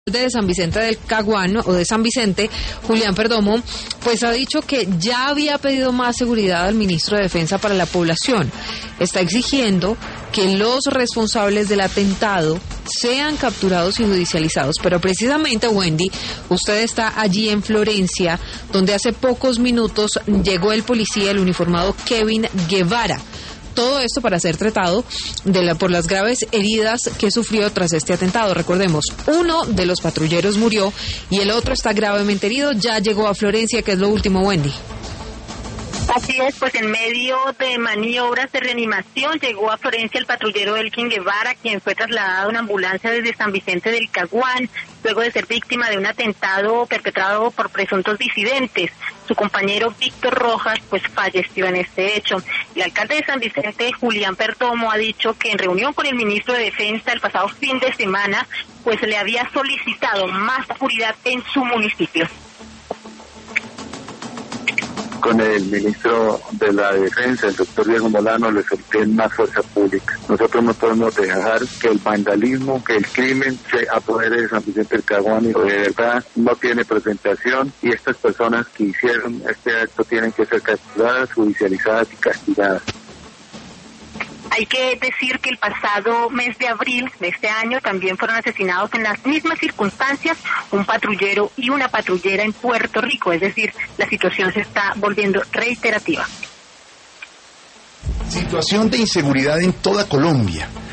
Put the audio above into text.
De San Vicente del Caguán o de San Vicente, Julián Perdomo, pues ha dicho que ya había pedido más seguridad al ministro de Defensa para la población. Está exigiendo que los responsables del atentado sean capturados y judicializados. Pero precisamente, Wendy, usted está allí en Florencia, donde hace pocos minutos llegó el policía, el uniformado Kevin Guevara. Todo esto para ser tratado por las graves heridas que sufrió tras este atentado. Recordemos, uno de los patrulleros murió y el otro está gravemente herido. Ya llegó a Florencia, que es lo último, Wendy. Así es, pues en medio de maniobras de reanimación llegó a Florencia el patrullero Elkin Guevara, quien fue trasladado a una ambulancia desde San Vicente del Caguán, luego de ser víctima de un atentado perpetrado por presuntos disidentes. Su compañero Víctor Rojas, pues falleció en este hecho. El alcalde de San Vicente, Julián Perdomo, ha dicho que en reunión con el ministro de Defensa el pasado fin de semana, pues le había solicitado más seguridad en su municipio. Con el ministro de la Defensa, el doctor Diego Molano, le solicité más fuerza pública. Nosotros no podemos dejar que el vandalismo, que el crimen se apodere de San Vicente del Caguán, y de verdad no tiene presentación, y estas personas que hicieron este acto tienen que ser capturadas, judicializadas y castigadas. Hay que decir que el pasado mes de abril de este año también fueron asesinados en las mismas circunstancias un patrullero y una patrullera en Puerto Rico, es decir, la situación se está volviendo reiterativa. Situación de inseguridad en toda Colombia.